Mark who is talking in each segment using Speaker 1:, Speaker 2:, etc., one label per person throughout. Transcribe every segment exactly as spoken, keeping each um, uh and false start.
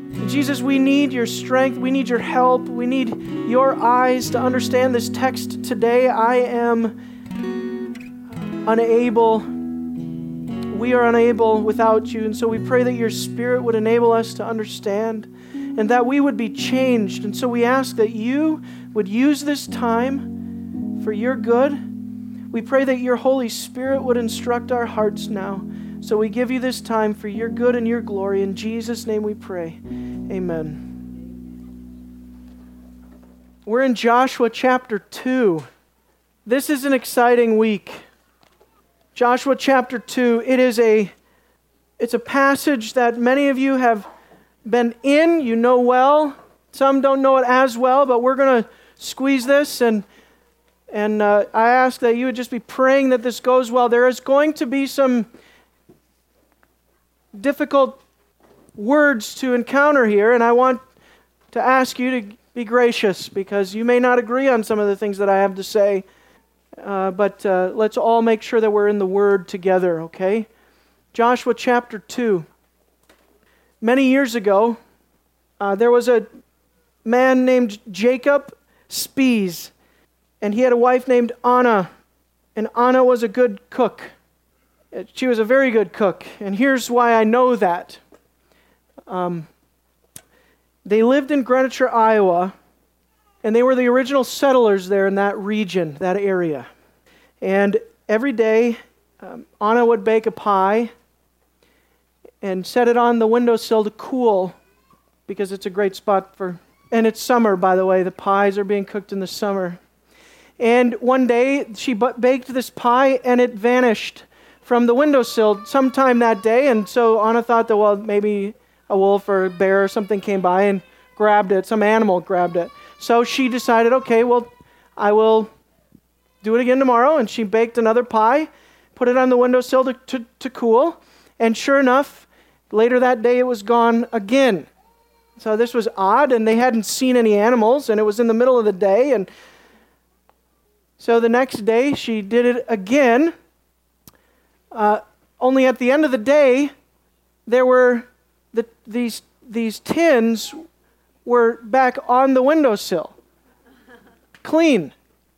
Speaker 1: Jesus, we need your strength. We need your help. We need your eyes to understand this text today. I am unable. We are unable without you. And so we pray that your Spirit would enable us to understand and that we would be changed. And so we ask that you would use this time for your good. We pray that your Holy Spirit would instruct our hearts now. So we give you this time for your good and your glory. In Jesus' name we pray. Amen. We're in Joshua chapter two. This is an exciting week. Joshua chapter two, it is a it's a passage that many of you have been in, you know well. Some don't know it as well, but we're going to squeeze this and and uh, I ask that you would just be praying that this goes well. There is going to be some difficult words to encounter here, and I want to ask you to be gracious because you may not agree on some of the things that I have to say, uh, but uh, let's all make sure that we're in the Word together, okay? Joshua chapter two. Many years ago, uh, there was a man named Jacob Spies, and he had a wife named Anna, and Anna was a good cook. She was a very good cook, and here's why I know that. Um, they lived in Greenwich, Iowa, and they were the original settlers there in that region, that area. And every day, um, Anna would bake a pie and set it on the windowsill to cool because it's a great spot for... And it's summer, by the way. The pies are being cooked in the summer. And one day, she baked this pie, and it vanished from the windowsill sometime that day, and so Anna thought that, well, maybe a wolf or a bear or something came by and grabbed it, some animal grabbed it. So she decided, okay, well, I will do it again tomorrow, and she baked another pie, put it on the windowsill to, to, to cool, and sure enough, later that day it was gone again. So this was odd, and they hadn't seen any animals, and it was in the middle of the day, and so the next day she did it again. Uh, only at the end of the day, there were the, these these tins were back on the windowsill, clean.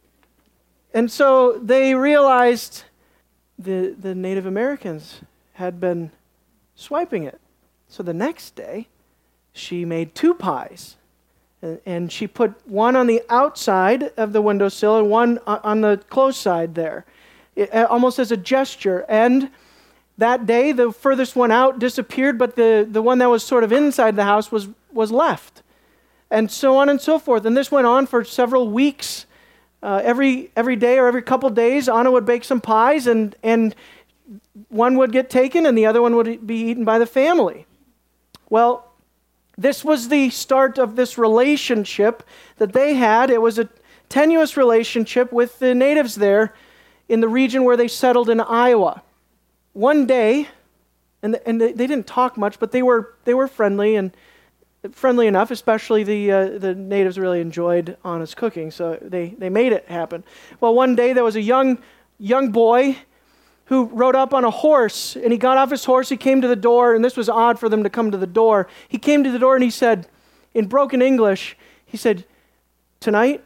Speaker 1: And so they realized the the Native Americans had been swiping it. So the next day, she made two pies, and, and she put one on the outside of the windowsill and one on the closed side there. It, almost as a gesture. And that day, the furthest one out disappeared, but the, the one that was sort of inside the house was, was left. And so on and so forth. And this went on for several weeks. Uh, every every day or every couple days, Anna would bake some pies, and, and one would get taken, and the other one would be eaten by the family. Well, this was the start of this relationship that they had. It was a tenuous relationship with the natives there in the region where they settled in Iowa. One day, and and they, they didn't talk much, but they were they were friendly and friendly enough. Especially the uh, the natives really enjoyed Anna's cooking, so they, they made it happen. Well, one day there was a young young boy who rode up on a horse, and he got off his horse. He came to the door, and this was odd for them to come to the door. He came to the door and he said, in broken English, he said, "Tonight,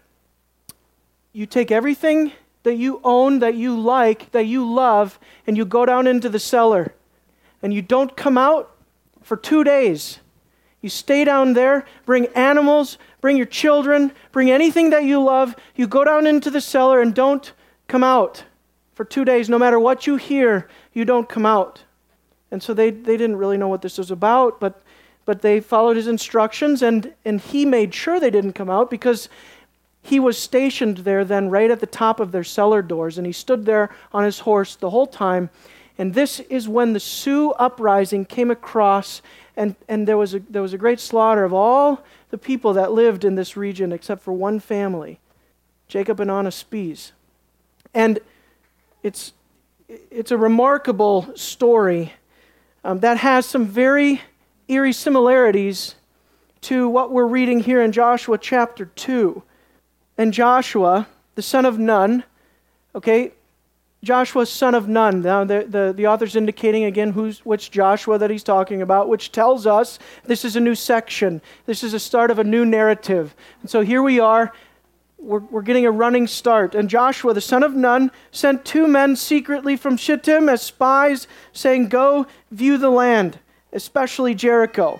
Speaker 1: you take everything that you own, that you like, that you love, and you go down into the cellar, and you don't come out for two days. You stay down there, bring animals, bring your children, bring anything that you love. You go down into the cellar and don't come out for two days. No matter what you hear, you don't come out." And so they, they didn't really know what this was about, but but they followed his instructions, and, and he made sure they didn't come out because he was stationed there then right at the top of their cellar doors, and he stood there on his horse the whole time. And this is when the Sioux uprising came across, and, and there was a there was a great slaughter of all the people that lived in this region except for one family, Jacob and Anna Spies. And it's it's a remarkable story um, that has some very eerie similarities to what we're reading here in Joshua chapter two. And Joshua, the son of Nun, okay, Joshua, son of Nun. Now, the, the, the author's indicating again who's which Joshua that he's talking about, which tells us this is a new section. This is a start of a new narrative. And so here we are. We're, we're getting a running start. And Joshua, the son of Nun, sent two men secretly from Shittim as spies, saying, "Go view the land, especially Jericho."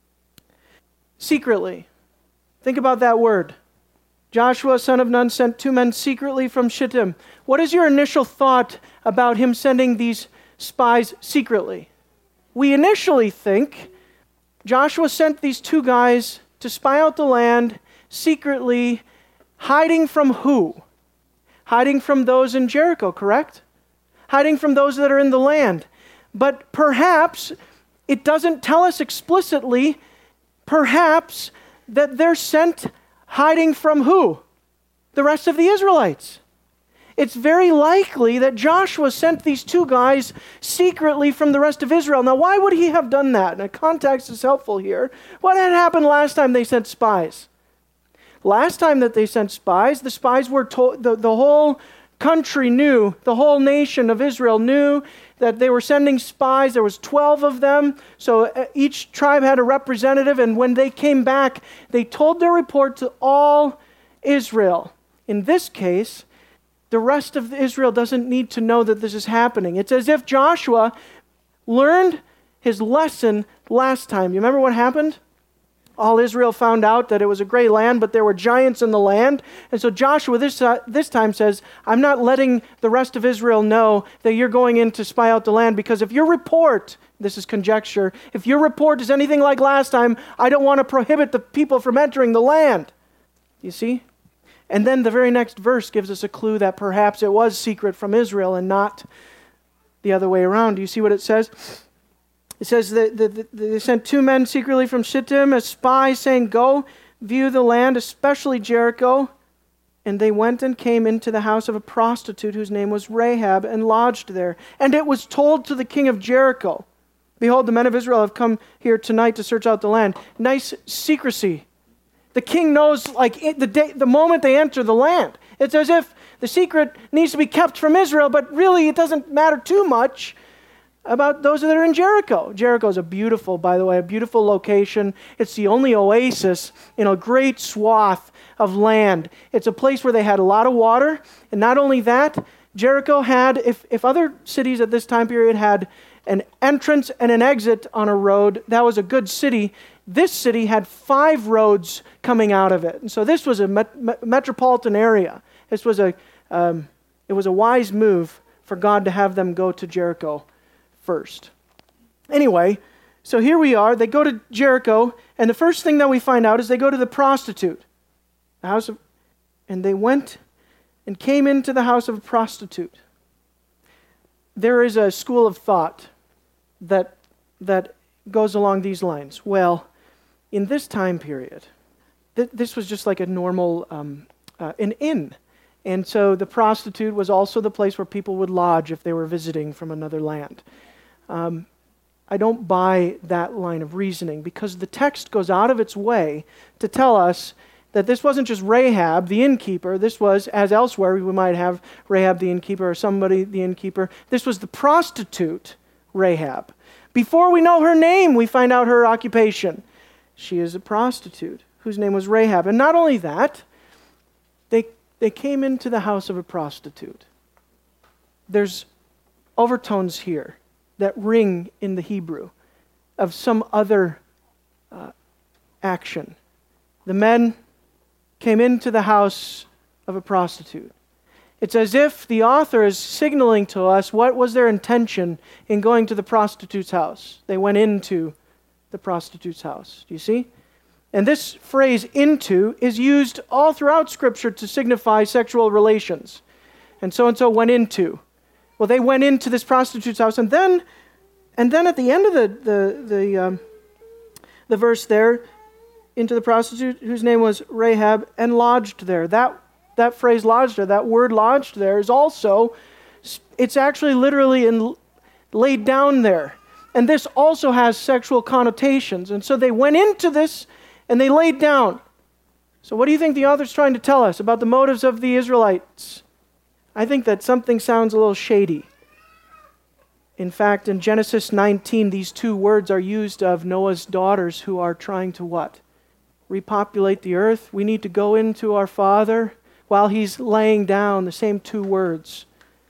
Speaker 1: Secretly. Think about that word. Joshua, son of Nun, sent two men secretly from Shittim. What is your initial thought about him sending these spies secretly? We initially think Joshua sent these two guys to spy out the land secretly, hiding from who? Hiding from those in Jericho, correct? Hiding from those that are in the land. But perhaps it doesn't tell us explicitly, perhaps, that they're sent hiding from who? The rest of the Israelites. It's very likely that Joshua sent these two guys secretly from the rest of Israel. Now, why would he have done that? Now, context is helpful here. What had happened last time they sent spies? Last time that they sent spies, the spies were told, the, the whole country knew, the whole nation of Israel knew that they were sending spies. There was twelve of them, so each tribe had a representative, and when they came back, they told their report to all Israel. In this case, the rest of Israel doesn't need to know that this is happening. It's as if Joshua learned his lesson last time. You remember what happened? All Israel found out that it was a great land, but there were giants in the land. And so Joshua this, uh, this time says, I'm not letting the rest of Israel know that you're going in to spy out the land, because if your report, this is conjecture, if your report is anything like last time, I don't want to prohibit the people from entering the land. You see? And then the very next verse gives us a clue that perhaps it was secret from Israel and not the other way around. Do you see what it says? It says that they sent two men secretly from Shittim as spies, saying, "Go view the land, especially Jericho." And they went and came into the house of a prostitute whose name was Rahab, and lodged there. And it was told to the king of Jericho, "Behold, the men of Israel have come here tonight to search out the land." Nice secrecy. The king knows, like, it, the day, the moment they enter the land. It's as if the secret needs to be kept from Israel, but really it doesn't matter too much about those that are in Jericho. Jericho is a beautiful, by the way, a beautiful location. It's the only oasis in a great swath of land. It's a place where they had a lot of water. And not only that, Jericho had, if, if other cities at this time period had an entrance and an exit on a road, that was a good city. This city had five roads coming out of it. And so this was a met- met- metropolitan area. This was a, um, it was a wise move for God to have them go to Jericho first. Anyway, so here we are. They go to Jericho, and the first thing that we find out is they go to the prostitute, the house of, and they went and came into the house of a prostitute. There is a school of thought that that goes along these lines. Well, in this time period, th- this was just like a normal um, uh, an inn. And so the prostitute was also the place where people would lodge if they were visiting from another land. Um, I don't buy that line of reasoning, because the text goes out of its way to tell us that this wasn't just Rahab, the innkeeper. This was, as elsewhere, we might have Rahab the innkeeper or somebody the innkeeper. This was the prostitute, Rahab. Before we know her name, we find out her occupation. She is a prostitute whose name was Rahab. And not only that, they, they came into the house of a prostitute. There's overtones here that ring in the Hebrew of some other uh, action. The men came into the house of a prostitute. It's as if the author is signaling to us what was their intention in going to the prostitute's house. They went into the prostitute's house. Do you see? And this phrase, into, is used all throughout Scripture to signify sexual relations. And so-and-so went into. Well, they went into this prostitute's house, and then, and then at the end of the the the, um, the verse there, into the prostitute whose name was Rahab, and lodged there. That that phrase lodged there, that word lodged there, is also, it's actually literally in, laid down there. And this also has sexual connotations. And so they went into this and they laid down. So what do you think the author's trying to tell us about the motives of the Israelites? I think that something sounds a little shady. In fact, in Genesis nineteen, these two words are used of Noah's daughters who are trying to what? Repopulate the earth. We need to go into our father while he's laying down, the same two words.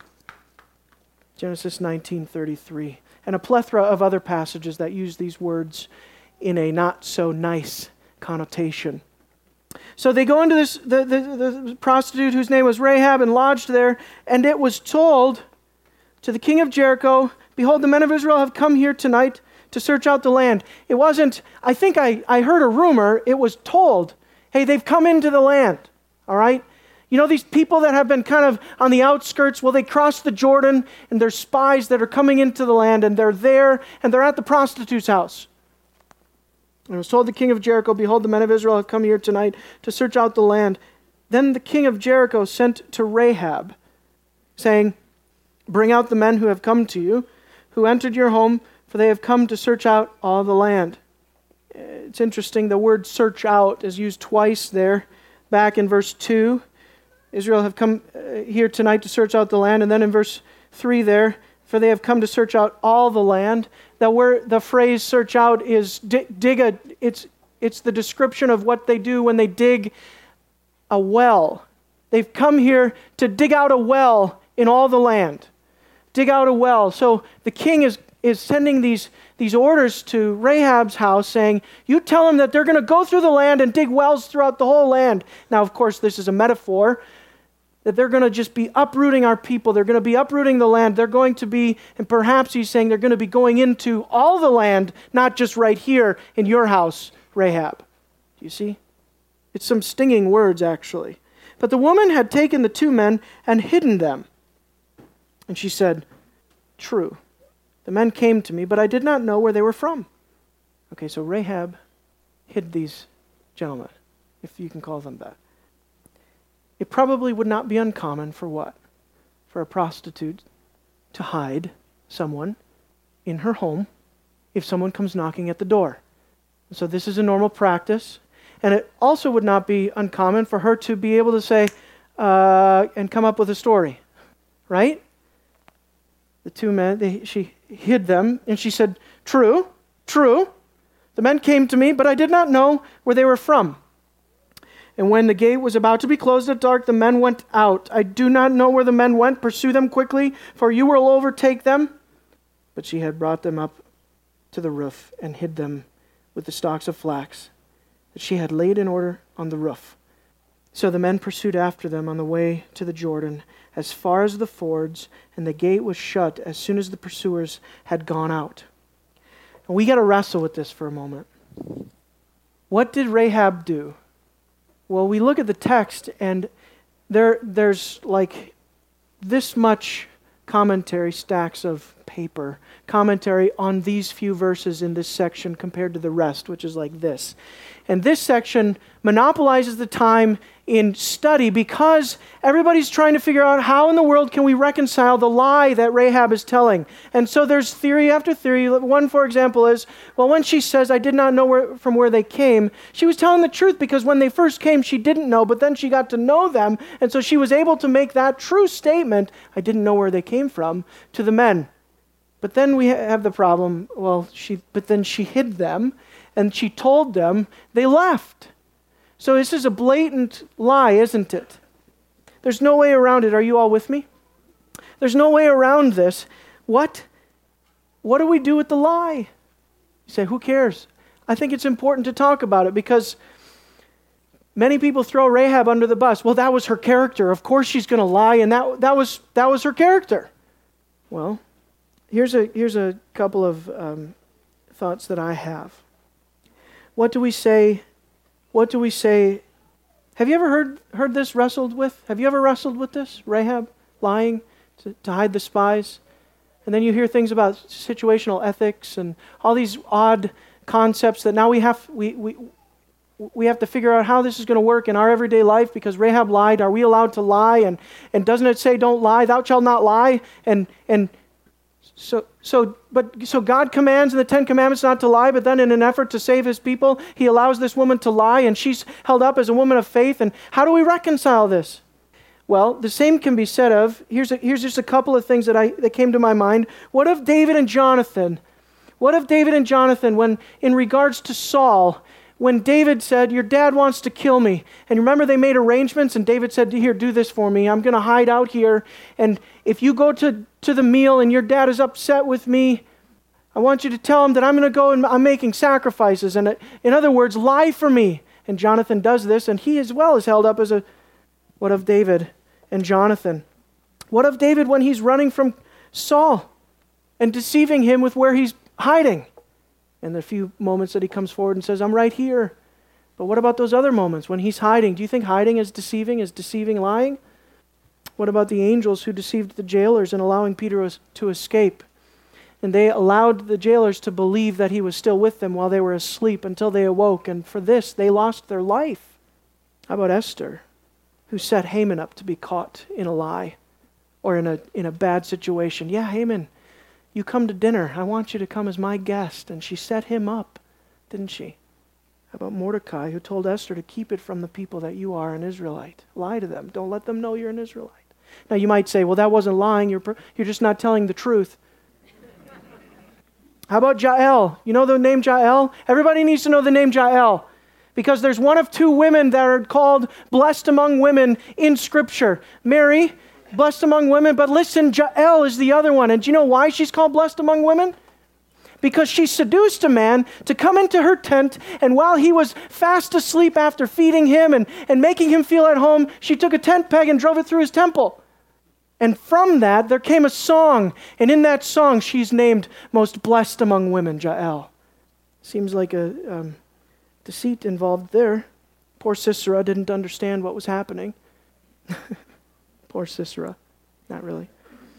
Speaker 1: Genesis nineteen thirty-three. And a plethora of other passages that use these words in a not so nice connotation. So they go into this, the, the, the prostitute whose name was Rahab, and lodged there, and it was told to the king of Jericho, behold, the men of Israel have come here tonight to search out the land. It wasn't, I think I, I heard a rumor, it was told, hey, they've come into the land, all right? You know these people that have been kind of on the outskirts, well, they crossed the Jordan, and there's spies that are coming into the land, and they're there, and they're at the prostitute's house. And it was told the king of Jericho, behold, the men of Israel have come here tonight to search out the land. Then the king of Jericho sent to Rahab, saying, bring out the men who have come to you, who entered your home, for they have come to search out all the land. It's interesting, the word search out is used twice there. Back in verse two, Israel have come here tonight to search out the land. And then in verse three there, for they have come to search out all the land. That word, the phrase search out is dig, dig a, it's, it's the description of what they do when they dig a well. They've come here to dig out a well in all the land. Dig out a well. So the king is, is sending these, these orders to Rahab's house saying, you tell them that they're going to go through the land and dig wells throughout the whole land. Now, of course, this is a metaphor, that they're going to just be uprooting our people. They're going to be uprooting the land. They're going to be, and perhaps he's saying they're going to be going into all the land, not just right here in your house, Rahab. Do you see? It's some stinging words, actually. But the woman had taken the two men and hidden them. And she said, true, the men came to me, but I did not know where they were from. Okay, so Rahab hid these gentlemen, if you can call them that. It probably would not be uncommon for what? For a prostitute to hide someone in her home if someone comes knocking at the door. So this is a normal practice. And it also would not be uncommon for her to be able to say, uh, and come up with a story, right? The two men, they, she hid them, and she said, true, true. The men came to me, but I did not know where they were from. And when the gate was about to be closed at dark, the men went out. I do not know where the men went. Pursue them quickly, for you will overtake them. But she had brought them up to the roof and hid them with the stalks of flax that she had laid in order on the roof. So the men pursued after them on the way to the Jordan, as far as the fords, and the gate was shut as soon as the pursuers had gone out. And we got to wrestle with this for a moment. What did Rahab do? Well, we look at the text, and there, there's like this much commentary, stacks of paper, commentary on these few verses in this section compared to the rest, which is like this. And this section monopolizes the time in study because everybody's trying to figure out how in the world can we reconcile the lie that Rahab is telling. And so there's theory after theory. One, for example, is, well, when she says, I did not know where, from where they came, she was telling the truth because when they first came, she didn't know, but then she got to know them. And so she was able to make that true statement, I didn't know where they came from, to the men. But then we have the problem, well, she, but then she hid them, and she told them they left. So this is a blatant lie, isn't it? There's no way around it. Are you all with me? There's no way around this. What? What do we do with the lie? You say, who cares? I think it's important to talk about it because many people throw Rahab under the bus. Well, that was her character. Of course she's going to lie, and that, that, was, that was her character. Well, here's a, here's a couple of um, thoughts that I have. What do we say? What do we say? Have you ever heard heard this wrestled with? Have you ever wrestled with this? Rahab lying to, to hide the spies? And then you hear things about situational ethics and all these odd concepts that now we have we we we have to figure out how this is going to work in our everyday life because Rahab lied. Are we allowed to lie? And and doesn't it say don't lie? Thou shalt not lie. And and So, so, but so God commands in the Ten Commandments not to lie, but then in an effort to save His people, He allows this woman to lie, and she's held up as a woman of faith. And how do we reconcile this? Well, the same can be said of, here's, a, here's just a couple of things that, I, that came to my mind. What of David and Jonathan? What of David and Jonathan when, in regards to Saul, when David said, your dad wants to kill me. And remember they made arrangements and David said, here, do this for me. I'm going to hide out here. And if you go to, to the meal and your dad is upset with me, I want you to tell him that I'm going to go and I'm making sacrifices. And in other words, lie for me. And Jonathan does this and he as well is held up as a, what of David and Jonathan? What of David when he's running from Saul and deceiving him with where he's hiding? And the few moments that he comes forward and says, I'm right here. But what about those other moments when he's hiding? Do you think hiding is deceiving? Is deceiving lying? What about the angels who deceived the jailers in allowing Peter to escape? And they allowed the jailers to believe that he was still with them while they were asleep until they awoke. And for this, they lost their life. How about Esther, who set Haman up to be caught in a lie or in a, in a bad situation? Yeah, Haman, you come to dinner. I want you to come as my guest. And she set him up, didn't she? How about Mordecai, who told Esther to keep it from the people that you are an Israelite? Lie to them. Don't let them know you're an Israelite. Now you might say, well, that wasn't lying. You're, you're just not telling the truth. How about Jael? You know the name Jael? Everybody needs to know the name Jael because there's one of two women that are called blessed among women in Scripture. Mary, blessed among women, but listen, Jael is the other one. And do you know why she's called blessed among women? Because she seduced a man to come into her tent, and while he was fast asleep after feeding him and, and making him feel at home, she took a tent peg and drove it through his temple. And from that, there came a song. And in that song, she's named most blessed among women, Jael. Seems like a um, deceit involved there. Poor Sisera didn't understand what was happening. Poor Sisera. Not really.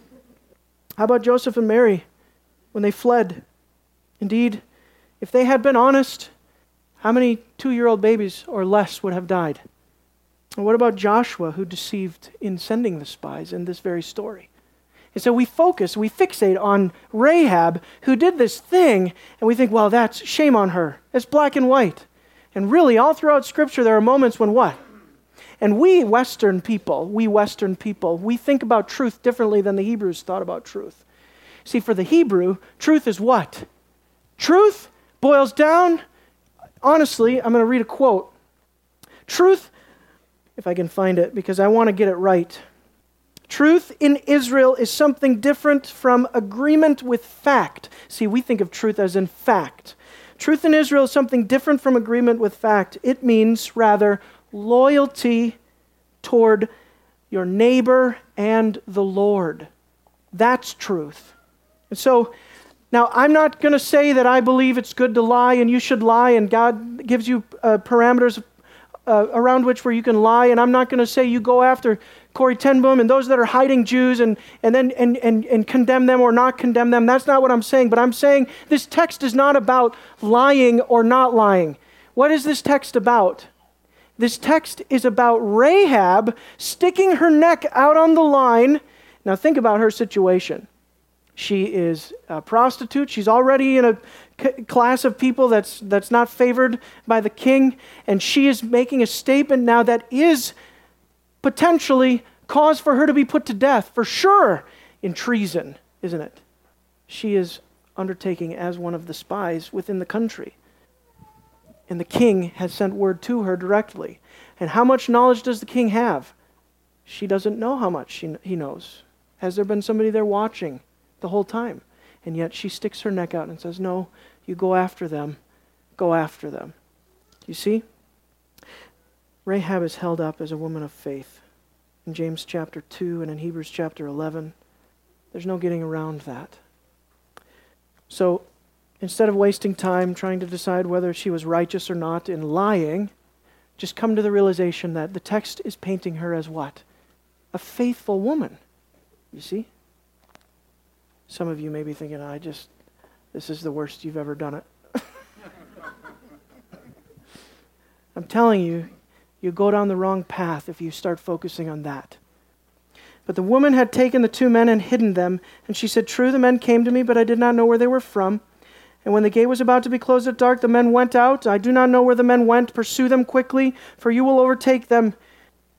Speaker 1: How about Joseph and Mary when they fled? Indeed, if they had been honest, how many two-year-old babies or less would have died? And what about Joshua, who deceived in sending the spies in this very story? And so we focus, we fixate on Rahab, who did this thing, and we think, well, that's shame on her. It's black and white. And really, all throughout Scripture, there are moments when what? And we Western people, we Western people, we think about truth differently than the Hebrews thought about truth. See, for the Hebrew, truth is what? Truth boils down, honestly, I'm going to read a quote. Truth, if I can find it, because I want to get it right. Truth in Israel is something different from agreement with fact. See, we think of truth as in fact. Truth in Israel is something different from agreement with fact. It means, rather, loyalty toward your neighbor and the Lord. That's truth. And so, now I'm not going to say that I believe it's good to lie and you should lie and God gives you uh, parameters Uh, around which where you can lie, and I'm not going to say you go after Corrie ten Boom and those that are hiding Jews and and then and, and and condemn them or not condemn them. That's not what I'm saying, but I'm saying this text is not about lying or not lying. What is this text about? This text is about Rahab sticking her neck out on the line. Now think about her situation. She is a prostitute. She's already in a c- class of people that's that's not favored by the king. And she is making a statement now that is potentially cause for her to be put to death, for sure, in treason, isn't it? She is undertaking as one of the spies within the country. And the king has sent word to her directly. And how much knowledge does the king have? She doesn't know how much she, he knows. Has there been somebody there watching the whole time? And yet she sticks her neck out and says, no, you go after them. Go after them. You see? Rahab is held up as a woman of faith. In James chapter two and in Hebrews chapter eleven, there's no getting around that. So instead of wasting time trying to decide whether she was righteous or not in lying, just come to the realization that the text is painting her as what? A faithful woman. You see? Some of you may be thinking, I just, this is the worst you've ever done it. I'm telling you, you go down the wrong path if you start focusing on that. But the woman had taken the two men and hidden them, and she said, true, the men came to me, but I did not know where they were from. And when the gate was about to be closed at dark, the men went out. I do not know where the men went. Pursue them quickly, for you will overtake them.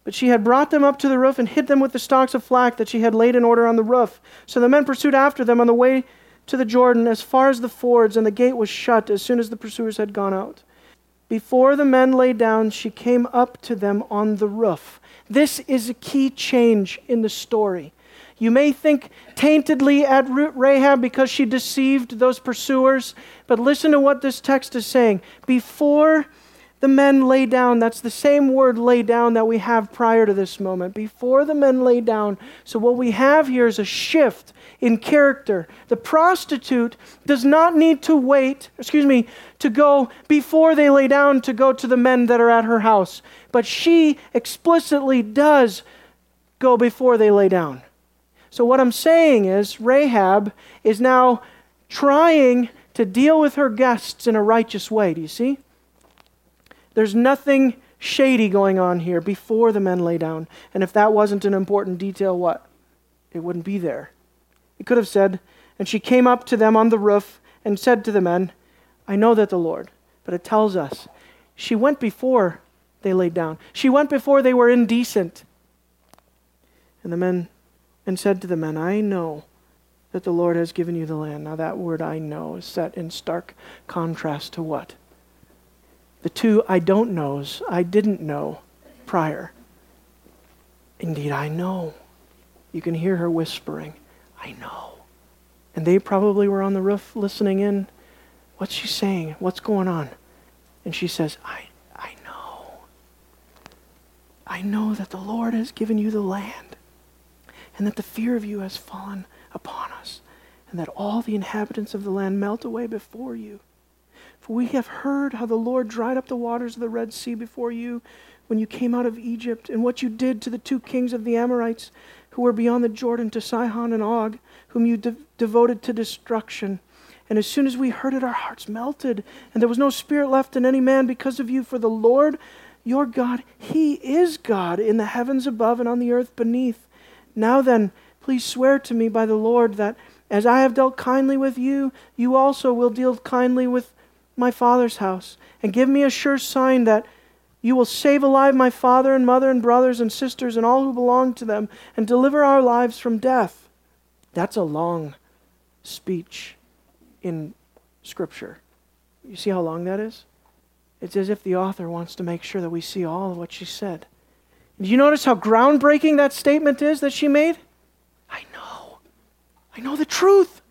Speaker 1: But she had brought them up to the roof and hid them with the stalks of flax that she had laid in order on the roof. So the men pursued after them on the way to the Jordan as far as the fords, and the gate was shut as soon as the pursuers had gone out. Before the men lay down, she came up to them on the roof. This is a key change in the story. You may think taintedly at Rahab because she deceived those pursuers, but listen to what this text is saying. Before the men lay down, that's the same word lay down that we have prior to this moment. Before the men lay down. So what we have here is a shift in character. The prostitute does not need to wait, excuse me, to go before they lay down to go to the men that are at her house. But she explicitly does go before they lay down. So what I'm saying is Rahab is now trying to deal with her guests in a righteous way. Do you see? There's nothing shady going on here before the men lay down. And if that wasn't an important detail, what? It wouldn't be there. It could have said, and she came up to them on the roof and said to the men, I know that the Lord. But it tells us, she went before they laid down. She went before they were indecent. And the men, and said to the men, I know that the Lord has given you the land. Now that word I know is set in stark contrast to what? The two I don't knows, I didn't know prior. Indeed, I know. You can hear her whispering, I know. And they probably were on the roof listening in. What's she saying? What's going on? And she says, I, I know. I know that the Lord has given you the land, and that the fear of you has fallen upon us, and that all the inhabitants of the land melt away before you. For we have heard how the Lord dried up the waters of the Red Sea before you when you came out of Egypt, and what you did to the two kings of the Amorites who were beyond the Jordan, to Sihon and Og, whom you de- devoted to destruction. And as soon as we heard it, our hearts melted, and there was no spirit left in any man because of you. For the Lord, your God, He is God in the heavens above and on the earth beneath. Now then, please swear to me by the Lord that as I have dealt kindly with you, you also will deal kindly with my father's house, and give me a sure sign that you will save alive my father and mother and brothers and sisters and all who belong to them, and deliver our lives from death. That's a long speech in Scripture. You see how long that is? It's as if the author wants to make sure that we see all of what she said. Did you notice how groundbreaking that statement is that she made? I know. I know the truth.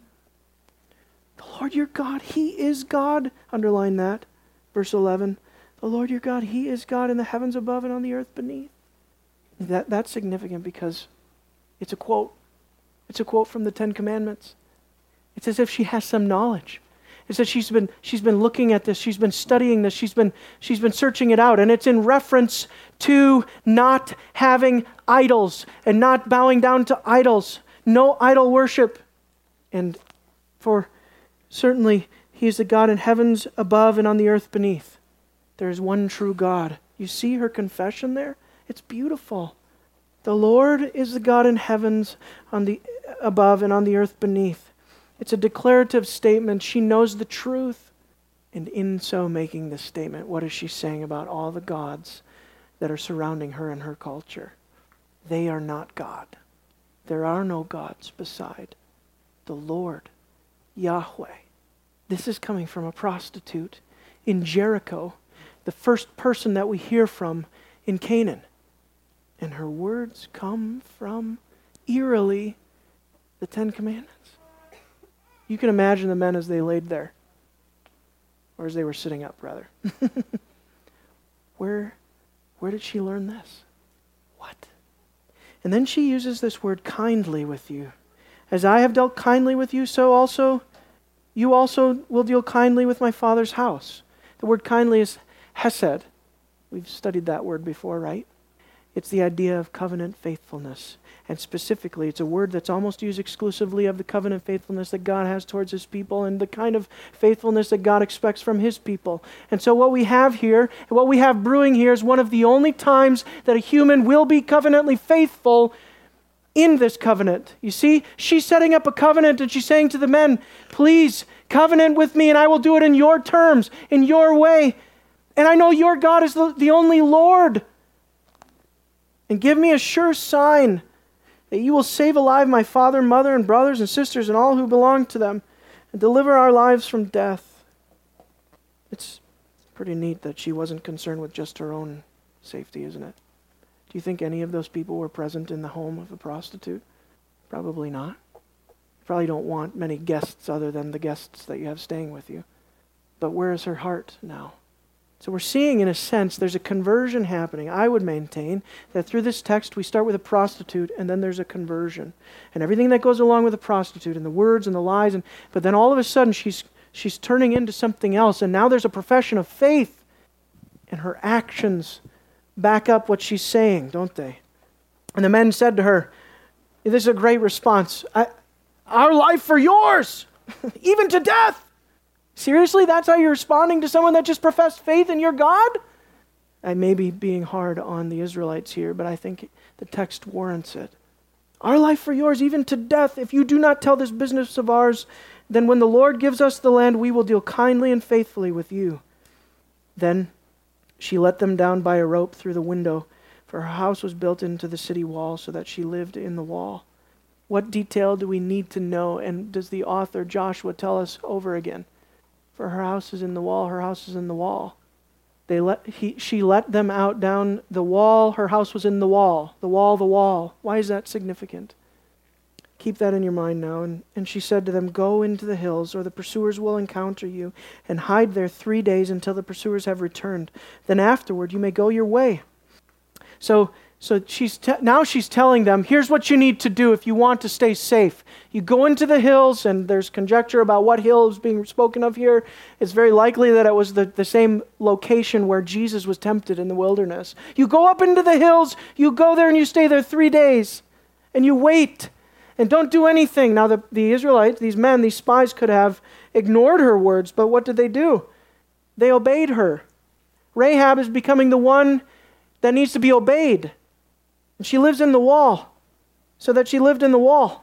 Speaker 1: The Lord your God, He is God. Underline that. Verse eleven. The Lord your God, He is God in the heavens above and on the earth beneath. That, that's significant because it's a quote. It's a quote from the Ten Commandments. It's as if she has some knowledge. It's that she's been she's been looking at this, she's been studying this, she's been she's been searching it out, and it's in reference to not having idols and not bowing down to idols, no idol worship. And for certainly He is the God in heavens above and on the earth beneath. There is one true God. You see her confession there? It's beautiful. The Lord is the God in heavens on the above and on the earth beneath. It's a declarative statement. She knows the truth. And in so making this statement, what is she saying about all the gods that are surrounding her and her culture? They are not God. There are no gods beside the Lord, Yahweh. This is coming from a prostitute in Jericho, the first person that we hear from in Canaan. And her words come from, eerily, the Ten Commandments. You can imagine the men as they laid there, or as they were sitting up, rather. Where, where did she learn this? What? And then she uses this word kindly with you. As I have dealt kindly with you, so also you also will deal kindly with my Father's house. The word kindly is hesed. We've studied that word before, right? It's the idea of covenant faithfulness. And specifically, it's a word that's almost used exclusively of the covenant faithfulness that God has towards His people and the kind of faithfulness that God expects from His people. And so what we have here, and what we have brewing here, is one of the only times that a human will be covenantly faithful in this covenant. You see, she's setting up a covenant and she's saying to the men, please covenant with me and I will do it in your terms, in your way. And I know your God is the, the only Lord. and give me a sure sign that you will save alive my father, mother, and brothers and sisters and all who belong to them, and deliver our lives from death. It's pretty neat that she wasn't concerned with just her own safety, isn't it? Do you think any of those people were present in the home of a prostitute? Probably not. You probably don't want many guests other than the guests that you have staying with you. But where is her heart now? So we're seeing, in a sense, there's a conversion happening. I would maintain that through this text we start with a prostitute and then there's a conversion. And everything that goes along with a prostitute and the words and the lies, and but then all of a sudden she's she's turning into something else, and now there's a profession of faith. And her actions back up what she's saying, don't they? And the men said to her, this is a great response, I, our life for yours, even to death. Seriously, that's how you're responding to someone that just professed faith in your God? I may be being hard on the Israelites here, but I think the text warrants it. Our life for yours, even to death. If you do not tell this business of ours, then when the Lord gives us the land, we will deal kindly and faithfully with you. Then she let them down by a rope through the window, for her house was built into the city wall, so that she lived in the wall. What detail do we need to know? And does the author, Joshua, tell us over again? For her house is in the wall, her house is in the wall. They let he, she let them out down the wall, her house was in the wall. The wall, the wall. Why is that significant? Keep that in your mind now. And, and she said to them, go into the hills, or the pursuers will encounter you, and hide there three days until the pursuers have returned. Then afterward you may go your way. So So she's te- now she's telling them, here's what you need to do if you want to stay safe. You go into the hills, and there's conjecture about what hill is being spoken of here. It's very likely that it was the, the same location where Jesus was tempted in the wilderness. You go up into the hills, you go there and you stay there three days, and you wait, and don't do anything. Now the, the Israelites, these men, these spies could have ignored her words, but what did they do? They obeyed her. Rahab is becoming the one that needs to be obeyed. And she lives in the wall, so that she lived in the wall.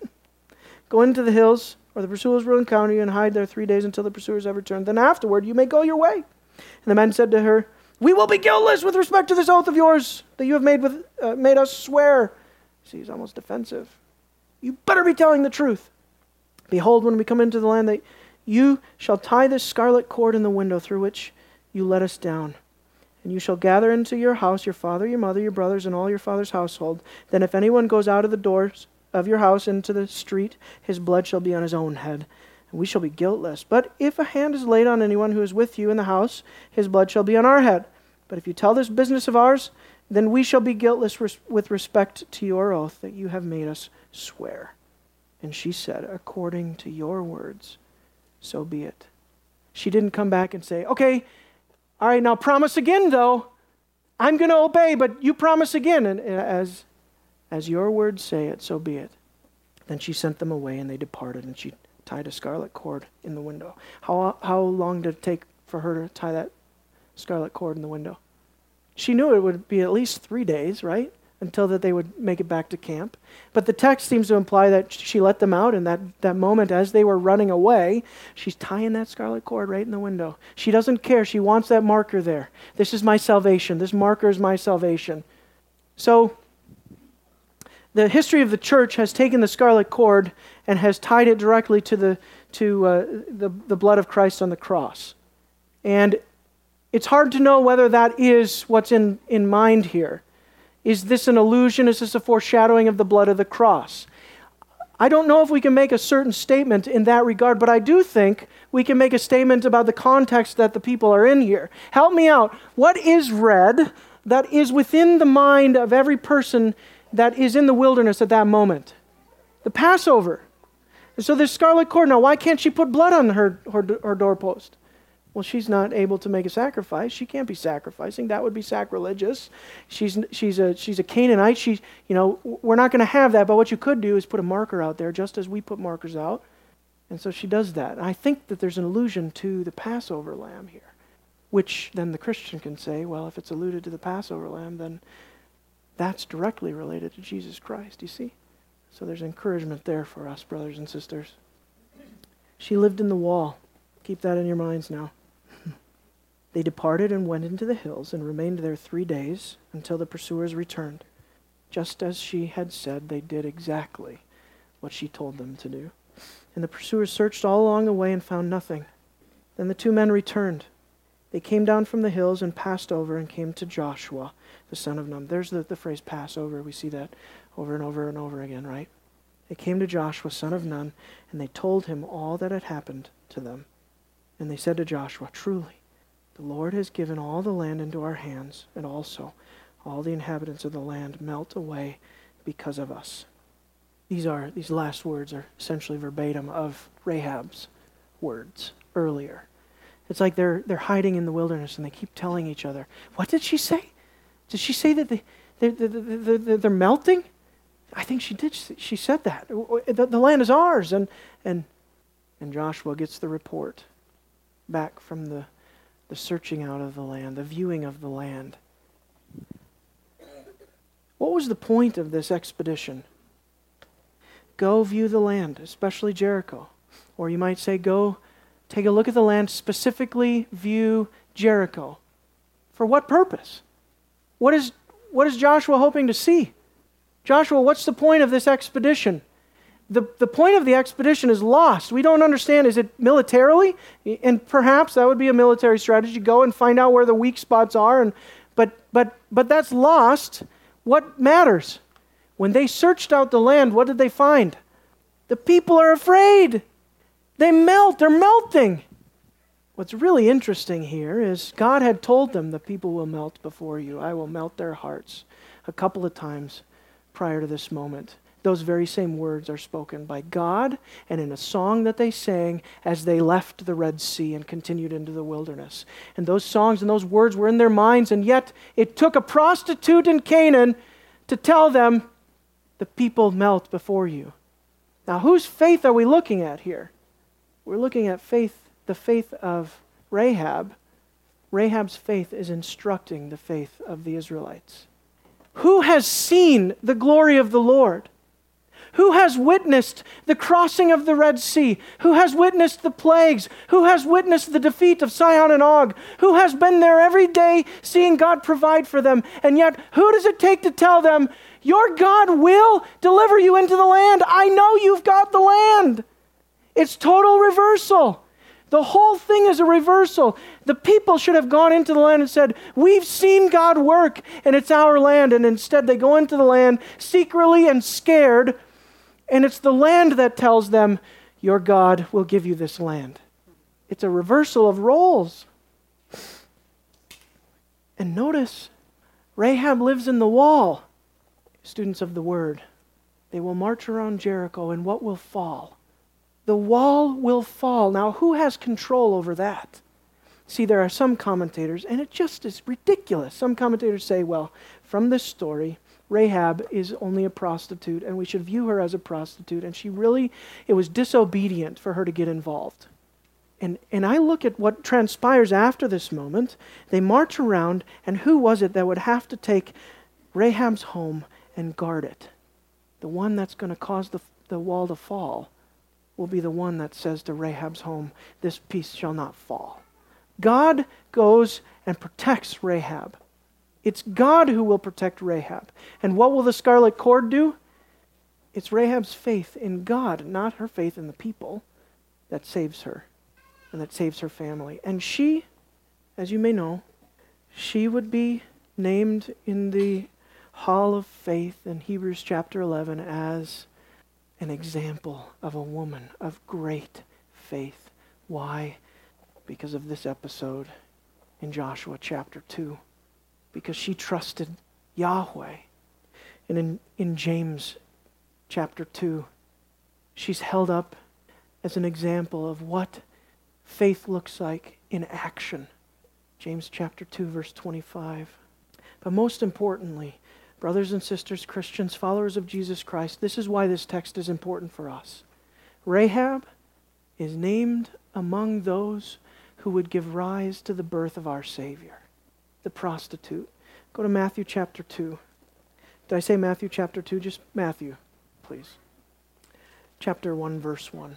Speaker 1: Go into the hills, or the pursuers will encounter you, and hide there three days until the pursuers have returned. Then afterward you may go your way. And the men said to her, we will be guiltless with respect to this oath of yours that you have made with uh, made us swear. See, he's almost defensive. You better be telling the truth. Behold, when we come into the land, that you shall tie this scarlet cord in the window through which you let us down. And you shall gather into your house your father, your mother, your brothers, and all your father's household. Then if anyone goes out of the doors of your house into the street, his blood shall be on his own head, and we shall be guiltless. But if a hand is laid on anyone who is with you in the house, his blood shall be on our head. But if you tell this business of ours, then we shall be guiltless res- with respect to your oath that you have made us swear. And she said, according to your words, so be it. She didn't come back and say, okay, all right, now promise again, though. I'm going to obey, but you promise again. And as, as your words say it, so be it. Then she sent them away, and they departed, and she tied a scarlet cord in the window. How, how long did it take for her to tie that scarlet cord in the window? She knew it would be at least three days, right? Until that they would make it back to camp. But the text seems to imply that she let them out, and that, that moment as they were running away, she's tying that scarlet cord right in the window. She doesn't care. She wants that marker there. This is my salvation. This marker is my salvation. So the history of the church has taken the scarlet cord and has tied it directly to the to uh, the, the blood of Christ on the cross. And it's hard to know whether that is what's in, in mind here. Is this an illusion? Is this a foreshadowing of the blood of the cross? I don't know if we can make a certain statement in that regard, but I do think we can make a statement about the context that the people are in here. Help me out. What is read that is within the mind of every person that is in the wilderness at that moment? The Passover. And so there's scarlet cord. Now, why can't she put blood on her, her, her doorpost? Well, she's not able to make a sacrifice. She can't be sacrificing. That would be sacrilegious. She's she's a she's a Canaanite. She, you know, we're not going to have that. But what you could do is put a marker out there, just as we put markers out. And so she does that. And I think that there's an allusion to the Passover lamb here, which then the Christian can say, well, if it's alluded to the Passover lamb, then that's directly related to Jesus Christ. You see? So there's encouragement there for us, brothers and sisters. She lived in the wall. Keep that in your minds now. They departed and went into the hills and remained there three days until the pursuers returned. Just as she had said, they did exactly what she told them to do. And the pursuers searched all along the way and found nothing. Then the two men returned. They came down from the hills and passed over and came to Joshua, the son of Nun. There's the, the phrase pass over. We see that over and over and over again, right? They came to Joshua, son of Nun, and they told him all that had happened to them. And they said to Joshua, truly, the Lord has given all the land into our hands, and also all the inhabitants of the land melt away because of us. These are these last words are essentially verbatim of Rahab's words earlier. It's like they're they're hiding in the wilderness and they keep telling each other, what did she say? Did she say that they, they're, they're, they're, they're melting? I think she did. She said that. The, the land is ours. And, and, and Joshua gets the report back from the, the searching out of the land, the viewing of the land. What was the point of this expedition? Go view the land, especially Jericho. Or you might say, go take a look at the land, specifically view Jericho. For what purpose? What is, what is Joshua hoping to see? Joshua, what's the point of this expedition? The, the point of the expedition is lost. We don't understand. Is it militarily? And perhaps that would be a military strategy. Go and find out where the weak spots are. And but but but that's lost. What matters? When they searched out the land, what did they find? The people are afraid. They melt. They're melting. What's really interesting here is God had told them, the people will melt before you. I will melt their hearts. A couple of times prior to this moment, those very same words are spoken by God and in a song that they sang as they left the Red Sea and continued into the wilderness. And those songs and those words were in their minds, and yet it took a prostitute in Canaan to tell them, the people melt before you. Now, whose faith are we looking at here? We're looking at faith, the faith of Rahab. Rahab's faith is instructing the faith of the Israelites. Who has seen the glory of the Lord? Who has witnessed the crossing of the Red Sea? Who has witnessed the plagues? Who has witnessed the defeat of Sihon and Og? Who has been there every day seeing God provide for them? And yet, who does it take to tell them, your God will deliver you into the land? I know you've got the land. It's total reversal. The whole thing is a reversal. The people should have gone into the land and said, we've seen God work and it's our land. And instead they go into the land secretly and scared. And it's the land that tells them, your God will give you this land. It's a reversal of roles. And notice, Rahab lives in the wall. Students of the word, they will march around Jericho, and what will fall? The wall will fall. Now, who has control over that? See, there are some commentators, and it just is ridiculous. Some commentators say, well, from this story, Rahab is only a prostitute, and we should view her as a prostitute, and she really, it was disobedient for her to get involved. And, and I look at what transpires after this moment. They march around, and who was it that would have to take Rahab's home and guard it? The one that's going to cause the, the wall to fall will be the one that says to Rahab's home, this piece shall not fall. God goes and protects Rahab. It's God who will protect Rahab. And what will the scarlet cord do? It's Rahab's faith in God, not her faith in the people, that saves her and that saves her family. And she, as you may know, she would be named in the Hall of Faith in Hebrews chapter eleven as an example of a woman of great faith. Why? Because of this episode in Joshua chapter two. Because she trusted Yahweh. And in, in James chapter two, she's held up as an example of what faith looks like in action. James chapter two, verse twenty-five. But most importantly, brothers and sisters, Christians, followers of Jesus Christ, this is why this text is important for us. Rahab is named among those who would give rise to the birth of our Savior, the prostitute. Go to Matthew chapter two. Did I say Matthew chapter two? Just Matthew, please. Chapter one, verse one.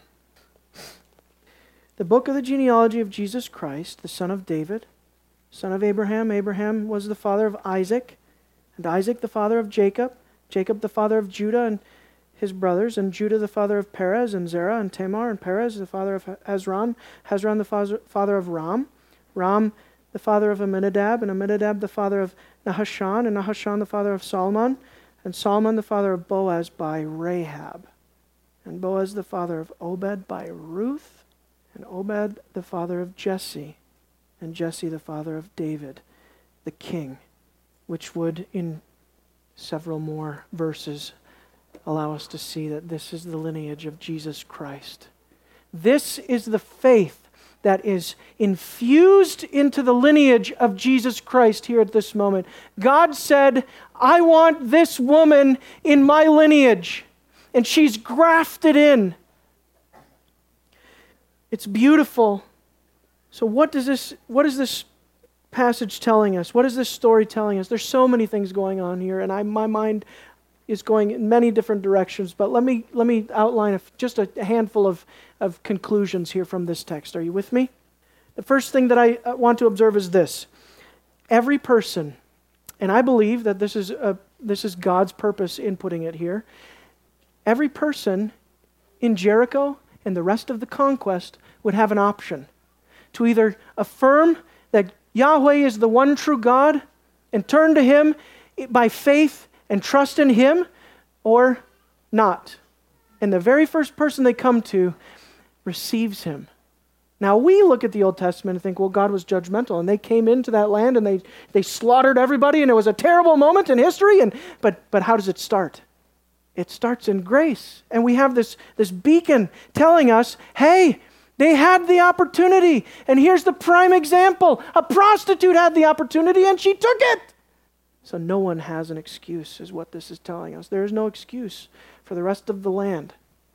Speaker 1: The book of the genealogy of Jesus Christ, the son of David, son of Abraham. Abraham was the father of Isaac, and Isaac the father of Jacob, Jacob the father of Judah and his brothers, and Judah the father of Perez and Zerah and Tamar, and Perez the father of Hezron, Hezron the father, father of Ram, Ram the father of Amminadab, and Amminadab the father of Nahashon, and Nahashon the father of Salmon, and Salmon the father of Boaz by Rahab, and Boaz the father of Obed by Ruth, and Obed the father of Jesse, and Jesse the father of David, the king, which would in several more verses allow us to see that this is the lineage of Jesus Christ. This is the faith that is infused into the lineage of Jesus Christ here at this moment. God said, I want this woman in my lineage, and she's grafted in. It's beautiful. So what does this, what is this passage telling us? What is this story telling us? There's so many things going on here, and I, my mind is going in many different directions, but let me let me outline a, just a handful of, of conclusions here from this text. Are you with me? The first thing that I want to observe is this. Every person, and I believe that this is a, this is God's purpose in putting it here, every person in Jericho and the rest of the conquest would have an option to either affirm that Yahweh is the one true God and turn to Him by faith and trust in Him, or not. And the very first person they come to receives Him. Now we look at the Old Testament and think, well, God was judgmental, and they came into that land and they, they slaughtered everybody, and it was a terrible moment in history. And but but how does it start? It starts in grace. And we have this, this beacon telling us, hey, they had the opportunity. And here's the prime example. A prostitute had the opportunity and she took it. So no one has an excuse, is what this is telling us. There is no excuse for the rest of the land.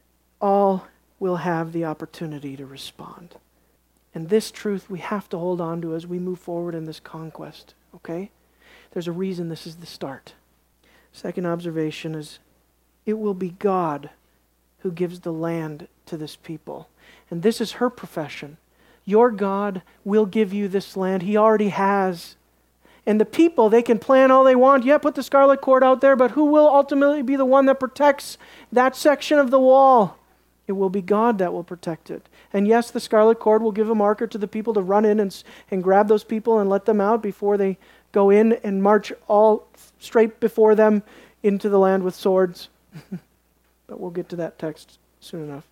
Speaker 1: All will have the opportunity to respond. And this truth we have to hold on to as we move forward in this conquest, okay? There's a reason this is the start. Second observation is, it will be God who gives the land to this people. And this is her profession. Your God will give you this land. He already has. And the people, they can plan all they want. Yeah, put the scarlet cord out there, but who will ultimately be the one that protects that section of the wall? It will be God that will protect it. And yes, the scarlet cord will give a marker to the people to run in and, and grab those people and let them out before they go in and march all straight before them into the land with swords. But we'll get to that text soon enough.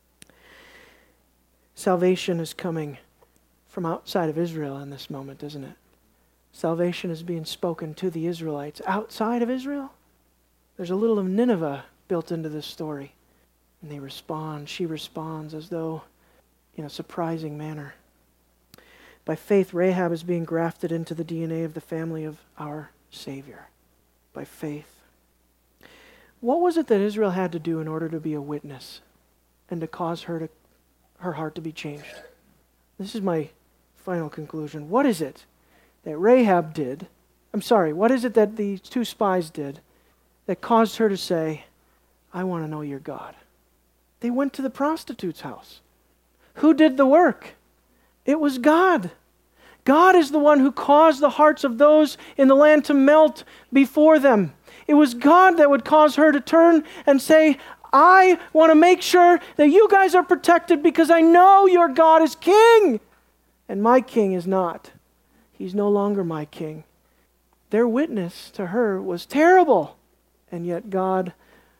Speaker 1: Salvation is coming from outside of Israel in this moment, isn't it? Salvation is being spoken to the Israelites outside of Israel. There's a little of Nineveh built into this story. And they respond, she responds as though in a surprising manner. By faith, Rahab is being grafted into the D N A of the family of our Savior. By faith. What was it that Israel had to do in order to be a witness and to cause her to her heart to be changed? This is my final conclusion. What is it that Rahab did, I'm sorry, what is it that the two spies did that caused her to say, I want to know your God? They went to the prostitute's house. Who did the work? It was God. God is the one who caused the hearts of those in the land to melt before them. It was God that would cause her to turn and say, I want to make sure that you guys are protected because I know your God is king and my king is not. He's no longer my king. Their witness to her was terrible, and yet God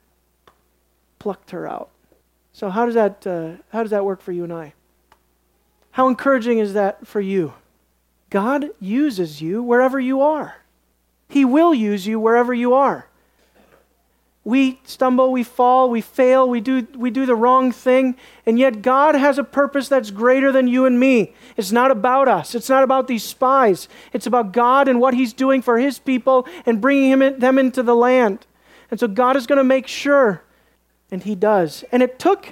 Speaker 1: plucked her out. So how does that uh, how does that work for you and I? How encouraging is that for you? God uses you wherever you are. He will use you wherever you are. We stumble, we fall, we fail, we do we do the wrong thing, and yet God has a purpose that's greater than you and me. It's not about us. It's not about these spies. It's about God and what He's doing for His people and bringing him in, them into the land. And so God is going to make sure, and He does. And it took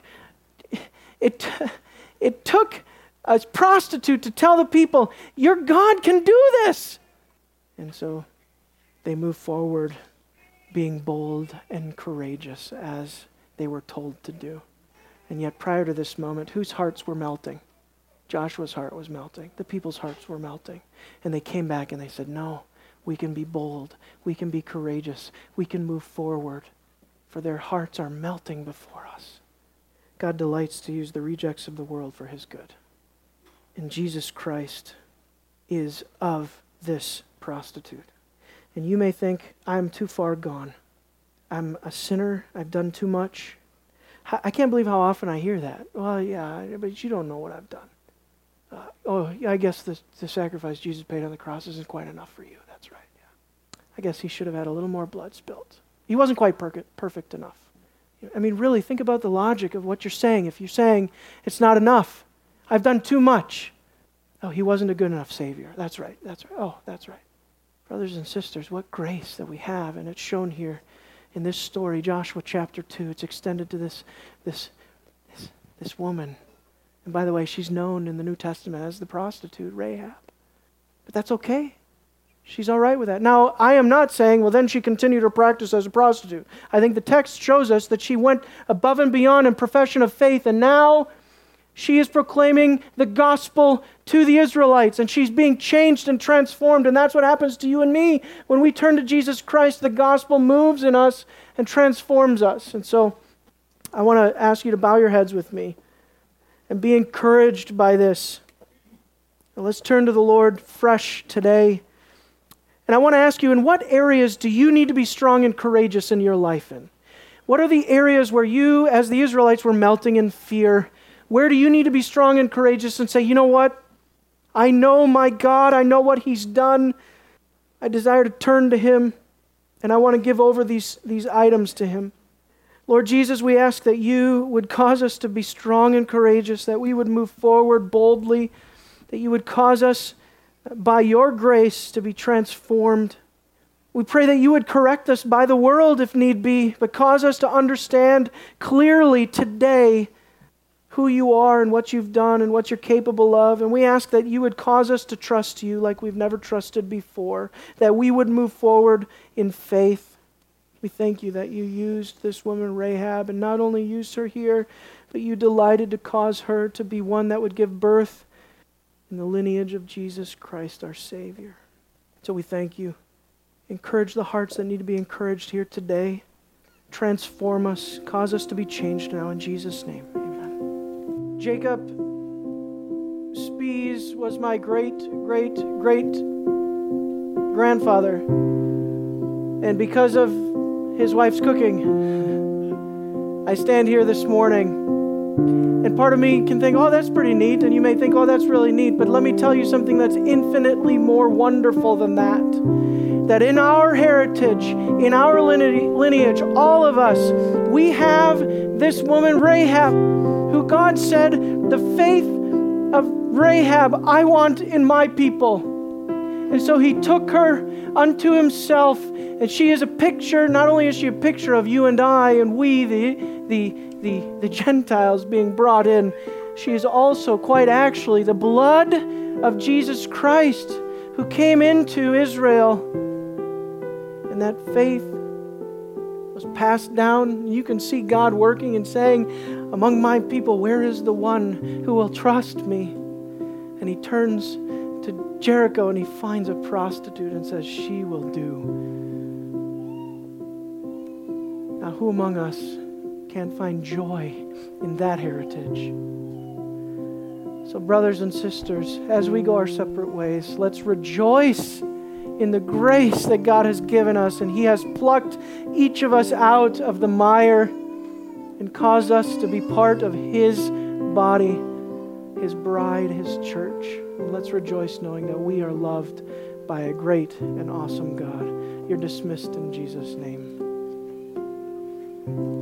Speaker 1: it it took a prostitute to tell the people, your God can do this. And so they move forward, being bold and courageous as they were told to do. And yet prior to this moment, whose hearts were melting? Joshua's heart was melting. The people's hearts were melting. And they came back and they said, no, we can be bold, we can be courageous, we can move forward, for their hearts are melting before us. God delights to use the rejects of the world for his good. And Jesus Christ is of this prostitute. And you may think, I'm too far gone. I'm a sinner. I've done too much. I can't believe how often I hear that. Well, yeah, but you don't know what I've done. Uh, oh, yeah, I guess the, the sacrifice Jesus paid on the cross isn't quite enough for you. That's right, yeah. I guess he should have had a little more blood spilled. He wasn't quite per- perfect enough. I mean, really, think about the logic of what you're saying. If you're saying, it's not enough, I've done too much. Oh, he wasn't a good enough Savior. That's right, that's right. Oh, that's right. Brothers and sisters, what grace that we have, and it's shown here in this story, Joshua chapter two. It's extended to this, this, this, this woman. And by the way, she's known in the New Testament as the prostitute, Rahab. But that's okay. She's all right with that. Now, I am not saying, well, then she continued her practice as a prostitute. I think the text shows us that she went above and beyond in profession of faith, and now she is proclaiming the gospel to the Israelites, and she's being changed and transformed, and that's what happens to you and me. When we turn to Jesus Christ, the gospel moves in us and transforms us. And so I want to ask you to bow your heads with me and be encouraged by this. Now let's turn to the Lord fresh today. And I want to ask you, in what areas do you need to be strong and courageous in your life in? What are the areas where you, as the Israelites, were melting in fear? Where do you need to be strong and courageous and say, you know what? I know my God. I know what he's done. I desire to turn to him, and I want to give over these, these items to him. Lord Jesus, we ask that you would cause us to be strong and courageous, that we would move forward boldly, that you would cause us by your grace to be transformed. We pray that you would correct us by the world if need be, but cause us to understand clearly today who you are and what you've done and what you're capable of. And we ask that you would cause us to trust you like we've never trusted before, that we would move forward in faith. We thank you that you used this woman Rahab, and not only used her here, but you delighted to cause her to be one that would give birth in the lineage of Jesus Christ, our Savior. So we thank you. Encourage the hearts that need to be encouraged here today. Transform us. Cause us to be changed now in Jesus' name. Amen. Jacob Spies was my great, great, great grandfather. And because of his wife's cooking, I stand here this morning. And part of me can think, oh, that's pretty neat. And you may think, oh, that's really neat. But let me tell you something that's infinitely more wonderful than that. That in our heritage, in our lineage, all of us, we have this woman Rahab, who God said, the faith of Rahab I want in my people. And so he took her unto himself. And she is a picture, not only is she a picture of you and I and we, the, the, the, the Gentiles being brought in, she is also quite actually the blood of Jesus Christ who came into Israel. And that faith was passed down. You can see God working and saying, among my people, where is the one who will trust me? And he turns to Jericho and he finds a prostitute and says, she will do. Now, who among us can't find joy in that heritage? So, brothers and sisters, as we go our separate ways, let's rejoice in the grace that God has given us, and he has plucked each of us out of the mire and caused us to be part of his body, his bride, his church. And let's rejoice knowing that we are loved by a great and awesome God. You're dismissed in Jesus' name.